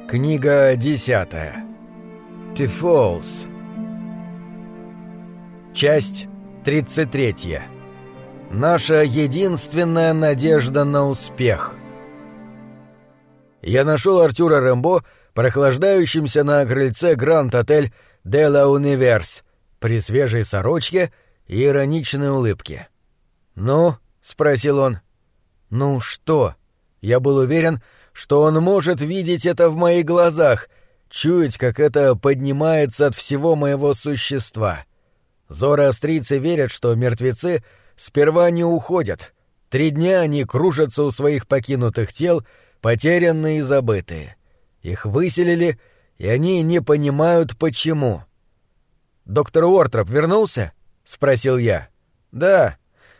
Книга 10. Тифоус. Часть 33. Наша единственная надежда на успех. Я нашел Артюра Рембо, прохлаждающимся на крыльце Гранд-отель «Де ла Универс», при свежей сорочке и ироничной улыбке. «Ну?» — спросил он. «Ну что?» Я был уверен, что он может видеть это в моих глазах, чуять, как это поднимается от всего моего существа. Зороастрийцы верят, что мертвецы сперва не уходят. 3 дня они кружатся у своих покинутых тел, потерянные и забытые. Их выселили, и они не понимают, почему. «Доктор Уортроп вернулся?» — спросил я. «Да,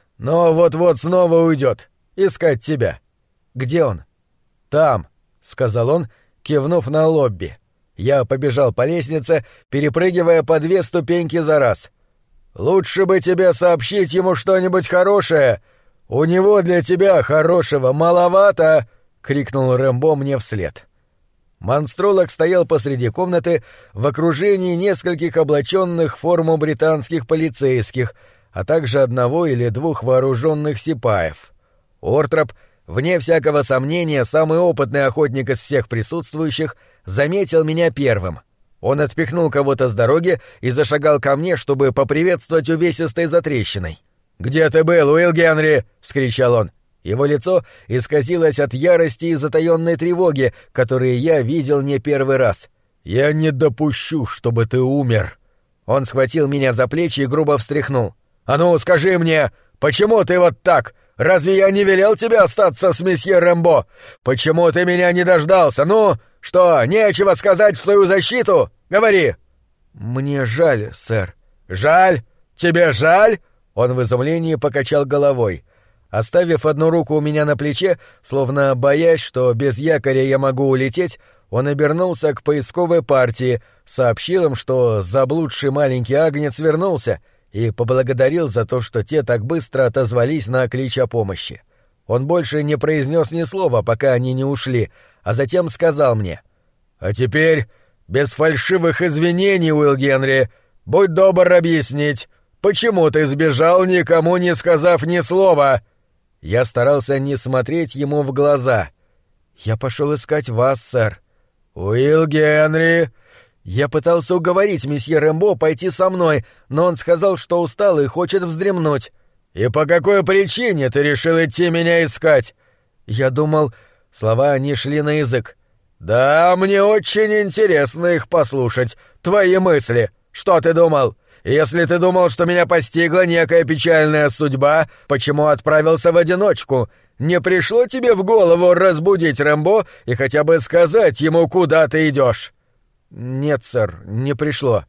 но вот-вот снова уйдет. Искать тебя». «Где он?» «Там», — сказал он, кивнув на лобби. Я побежал по лестнице, перепрыгивая по 2 ступеньки за раз. «Лучше бы тебе сообщить ему что-нибудь хорошее. У него для тебя хорошего маловато!» — крикнул Рэмбо мне вслед. Монстролог стоял посреди комнаты в окружении нескольких облаченных в форму британских полицейских, а также 1 или 2 вооруженных сипаев. Уортроп, вне всякого сомнения, самый опытный охотник из всех присутствующих, заметил меня первым. Он отпихнул кого-то с дороги и зашагал ко мне, чтобы поприветствовать увесистой затрещиной. «Где ты был, Уилл Генри?» — вскричал он. Его лицо исказилось от ярости и затаённой тревоги, которые я видел не первый раз. «Я не допущу, чтобы ты умер!» Он схватил меня за плечи и грубо встряхнул. «А ну, скажи мне, почему ты вот так? Разве я не велел тебе остаться с месье Рэмбо? Почему ты меня не дождался? Ну, что, нечего сказать в свою защиту? Говори!» «Мне жаль, сэр». «Жаль? Тебе жаль?» Он в изумлении покачал головой. Оставив одну руку у меня на плече, словно боясь, что без якоря я могу улететь, он обернулся к поисковой партии, сообщил им, что заблудший маленький агнец вернулся, и поблагодарил за то, что те так быстро отозвались на клич о помощи. Он больше не произнес ни слова, пока они не ушли, а затем сказал мне: «А теперь, без фальшивых извинений, Уилл Генри, будь добр объяснить, почему ты сбежал, никому не сказав ни слова?» Я старался не смотреть ему в глаза. «Я пошел искать вас, сэр». «Уилл Генри!» Я пытался уговорить месье Рэмбо пойти со мной, но он сказал, что устал и хочет вздремнуть. «И по какой причине ты решил идти меня искать?» Я думал... Слова не шли на язык. «Да, мне очень интересно их послушать. Твои мысли. Что ты думал? Если ты думал, что меня постигла некая печальная судьба, почему отправился в одиночку? Не пришло тебе в голову разбудить Рэмбо и хотя бы сказать ему, куда ты идешь?» «Нет, сэр, не пришло».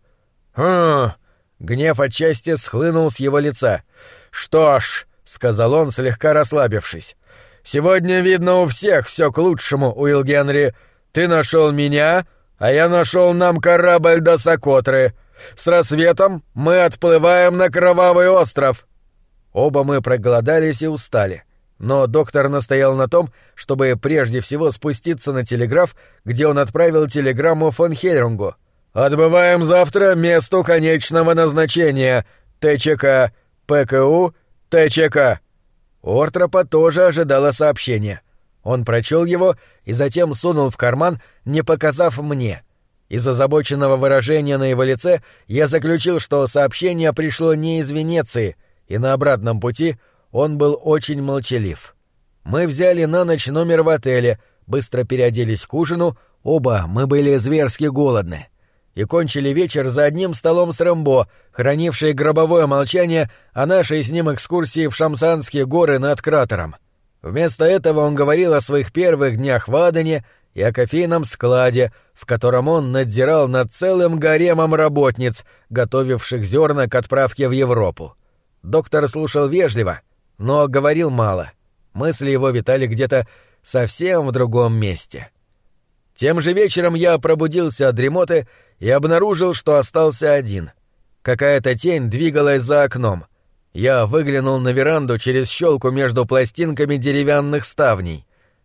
Гнев отчасти схлынул с его лица. «Что ж», — сказал он, слегка расслабившись, — «сегодня, видно, у всех все к лучшему, Уилл Генри. Ты нашел меня, а я нашел нам корабль до Сокотры. С рассветом мы отплываем на Кровавый остров». Оба мы проголодались и устали. Но доктор настоял на том, чтобы прежде всего спуститься на телеграф, где он отправил телеграмму фон Херингу. «Отбываем завтра месту конечного назначения. ТЧК. ПКУ. ТЧК». Уортропа тоже ожидало сообщения. Он прочел его и затем сунул в карман, не показав мне. Из озабоченного выражения на его лице я заключил, что сообщение пришло не из Венеции, и на обратном пути он был очень молчалив. Мы взяли на ночь номер в отеле, быстро переоделись к ужину, оба мы были зверски голодны, и кончили вечер за одним столом с Рэмбо, хранивший гробовое молчание о нашей с ним экскурсии в Шамсанские горы над кратером. Вместо этого он говорил о своих первых днях в Адене и о кофейном складе, в котором он надзирал над целым гаремом работниц, готовивших зерна к отправке в Европу. Доктор слушал вежливо, но говорил мало. Мысли его витали где-то совсем в другом месте. Тем же вечером я пробудился от дремоты и обнаружил, что остался один. Какая-то тень двигалась за окном. Я выглянул на веранду через щелку между пластинками деревянных ставней.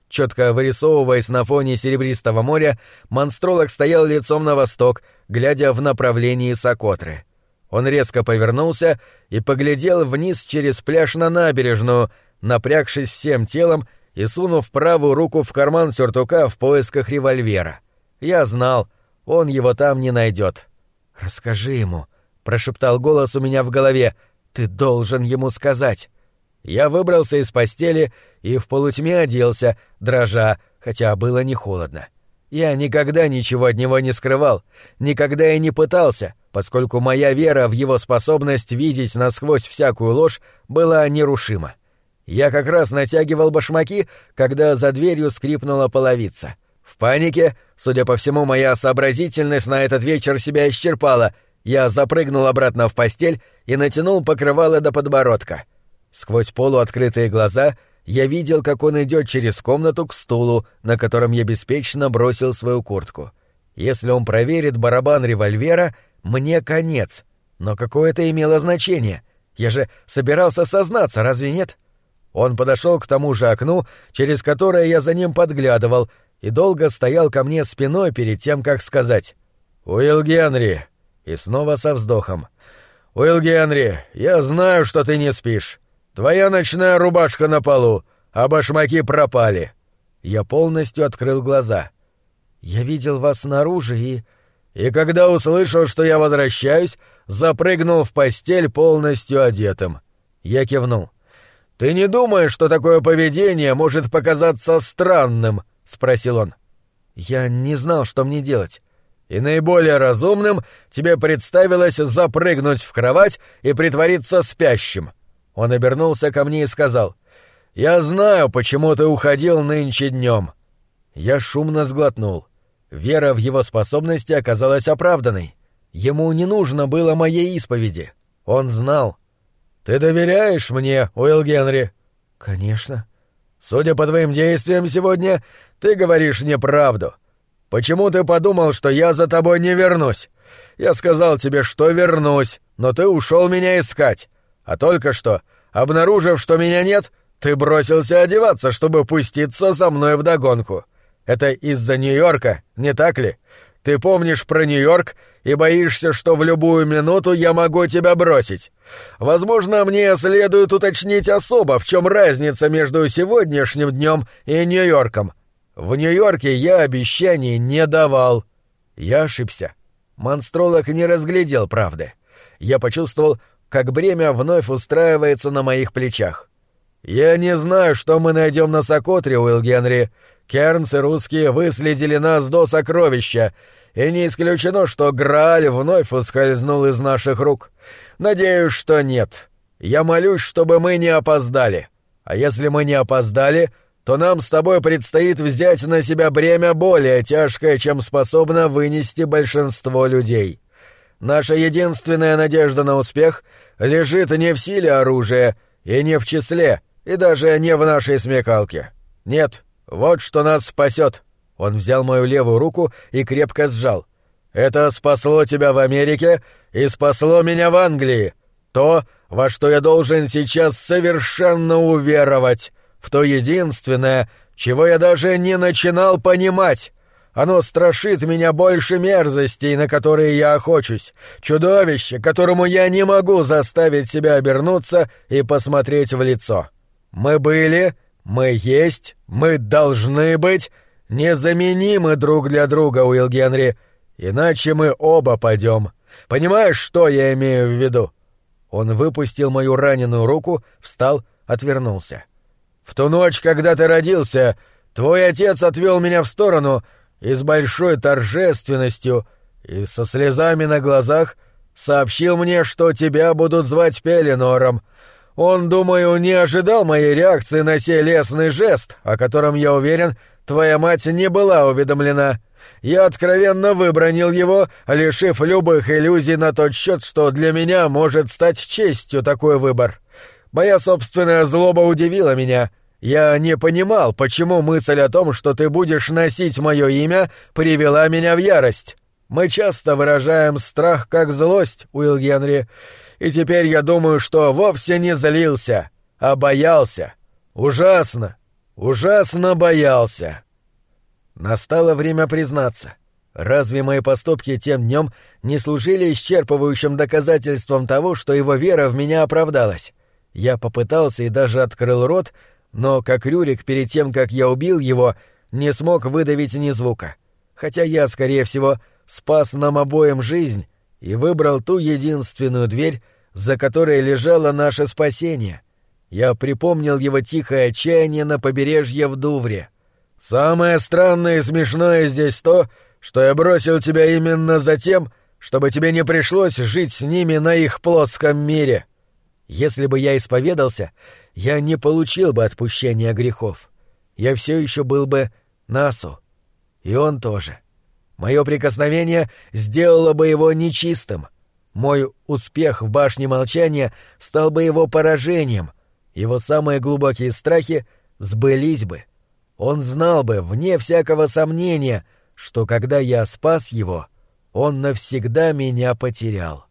Четко вырисовываясь на фоне серебристого моря, монстролог стоял лицом на восток, глядя в направлении Сокотры. Он резко повернулся и поглядел вниз через пляж на набережную, напрягшись всем телом и сунув правую руку в карман сюртука в поисках револьвера. Я знал, он его там не найдет. «Расскажи ему», — прошептал голос у меня в голове, — «ты должен ему сказать». Я выбрался из постели и в полутьме оделся, дрожа, хотя было не холодно. Я никогда ничего от него не скрывал, никогда и не пытался, поскольку моя вера в его способность видеть насквозь всякую ложь была нерушима. Я как раз натягивал башмаки, когда за дверью скрипнула половица. В панике, судя по всему, моя сообразительность на этот вечер себя исчерпала. Я запрыгнул обратно в постель и натянул покрывало до подбородка. Сквозь полуоткрытые глаза я видел, как он идет через комнату к стулу, на котором я беспечно бросил свою куртку. Если он проверит барабан револьвера, мне конец. Но какое это имело значение? Я же собирался сознаться, разве нет? Он подошел к тому же окну, через которое я за ним подглядывал, и долго стоял ко мне спиной перед тем, как сказать «Уилл Генри!» И снова со вздохом «Уилл Генри, я знаю, что ты не спишь. Твоя ночная рубашка на полу, а башмаки пропали». Я полностью открыл глаза. «Я видел вас снаружи и когда услышал, что я возвращаюсь, запрыгнул в постель полностью одетым». Я кивнул. «Ты не думаешь, что такое поведение может показаться странным?» — спросил он. «Я не знал, что мне делать». «И наиболее разумным тебе представилось запрыгнуть в кровать и притвориться спящим». Он обернулся ко мне и сказал: «Я знаю, почему ты уходил нынче днем». Я шумно сглотнул. Вера в его способности оказалась оправданной. Ему не нужно было моей исповеди. Он знал. «Ты доверяешь мне, Уилл Генри?» «Конечно». «Судя по твоим действиям сегодня, ты говоришь неправду. Почему ты подумал, что я за тобой не вернусь? Я сказал тебе, что вернусь, но ты ушел меня искать. А только что, обнаружив, что меня нет, ты бросился одеваться, чтобы пуститься за мной вдогонку. Это из-за Нью-Йорка, не так ли? Ты помнишь про Нью-Йорк и боишься, что в любую минуту я могу тебя бросить. Возможно, мне следует уточнить особо, в чем разница между сегодняшним днем и Нью-Йорком. В Нью-Йорке я обещаний не давал». Я ошибся. Монстролог не разглядел правды. Я почувствовал, как бремя вновь устраивается на моих плечах. «Я не знаю, что мы найдем на Сокотре, Уилл Генри. Кернс и русские выследили нас до сокровища, и не исключено, что Грааль вновь ускользнул из наших рук. Надеюсь, что нет. Я молюсь, чтобы мы не опоздали. А если мы не опоздали, то нам с тобой предстоит взять на себя бремя более тяжкое, чем способно вынести большинство людей. Наша единственная надежда на успех лежит не в силе оружия и не в числе, и даже не в нашей смекалке. Нет, вот что нас спасет». Он взял мою левую руку и крепко сжал. «Это спасло тебя в Америке и спасло меня в Англии. То, во что я должен сейчас совершенно уверовать, в то единственное, чего я даже не начинал понимать. Оно страшит меня больше мерзостей, на которые я охочусь, чудовище, которому я не могу заставить себя обернуться и посмотреть в лицо. Мы были, мы есть, мы должны быть незаменимы друг для друга, Уилл Генри, иначе мы оба падем. Понимаешь, что я имею в виду?» Он выпустил мою раненую руку, встал, отвернулся. «В ту ночь, когда ты родился, твой отец отвел меня в сторону и с большой торжественностью и со слезами на глазах сообщил мне, что тебя будут звать Пеленором. Он, думаю, не ожидал моей реакции на сей лестный жест, о котором, я уверен, твоя мать не была уведомлена. Я откровенно выбранил его, лишив любых иллюзий на тот счет, что для меня может стать честью такой выбор. Моя собственная злоба удивила меня. Я не понимал, почему мысль о том, что ты будешь носить мое имя, привела меня в ярость. Мы часто выражаем страх как злость, Уилл Генри, и теперь я думаю, что вовсе не злился, а боялся. Ужасно. ужасно боялся». Настало время признаться. Разве мои поступки тем днем не служили исчерпывающим доказательством того, что его вера в меня оправдалась? Я попытался и даже открыл рот, но, как Рюрик перед тем, как я убил его, не смог выдавить ни звука. Хотя я, скорее всего, спас нам обоим жизнь и выбрал ту единственную дверь, за которой лежало наше спасение. Я припомнил его тихое отчаяние на побережье в Дувре. «Самое странное и смешное здесь то, что я бросил тебя именно за тем, чтобы тебе не пришлось жить с ними на их плоском мире. Если бы я исповедался, я не получил бы отпущения грехов. Я все еще был бы Насу. И он тоже. Мое прикосновение сделало бы его нечистым. Мой успех в башне молчания стал бы его поражением. Его самые глубокие страхи сбылись бы. Он знал бы, вне всякого сомнения, что когда я спас его, он навсегда меня потерял.